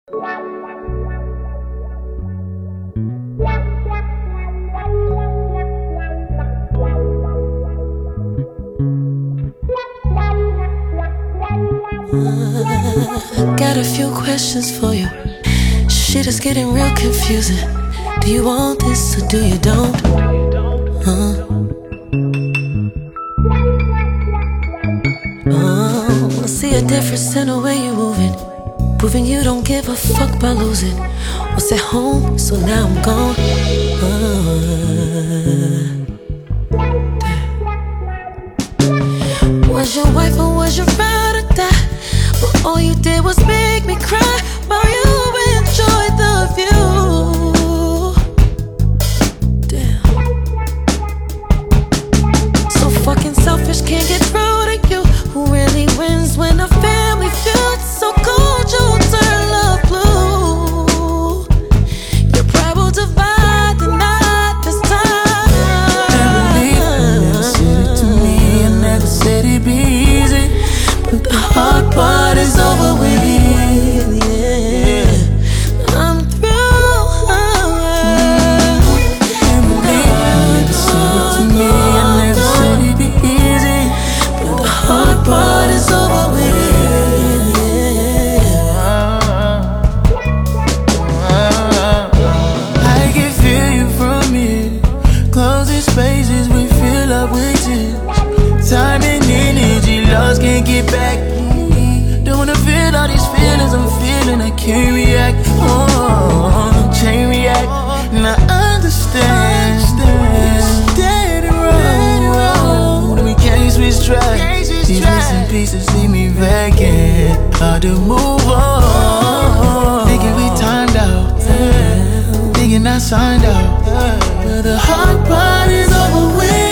Got a few questions for you. Shit is getting real confusing. Do you want this or do you don't? Oh, I see a difference in the way you're moving. Proving you don't give a fuck about losing. Was at home, so now I'm gone. Was your wife or was your ride or die? But all you did was make me cry while you enjoyed the view. Damn. So fucking selfish, can't get through to you. Who really wins when a family feud? So cold you turn love blue. Your pride will divide the night this time. Never said it to me, I never said it'd be easy. But the hard part is over with. Yeah, I'm through. Never said it to me, I never said it'd be easy. But the hard part is over with. I can feel you from here. Closing spaces, we fill up with tears. Time and energy lost, can't get back. Don't wanna feel all these feelings I'm feeling, I can't react. Chain react, and I understand. Dead and wrong, we can't switch tracks. These missing pieces leave me vacant. Hard to move on. Thinking we timed out, thinking I signed out. But the hard part is over with.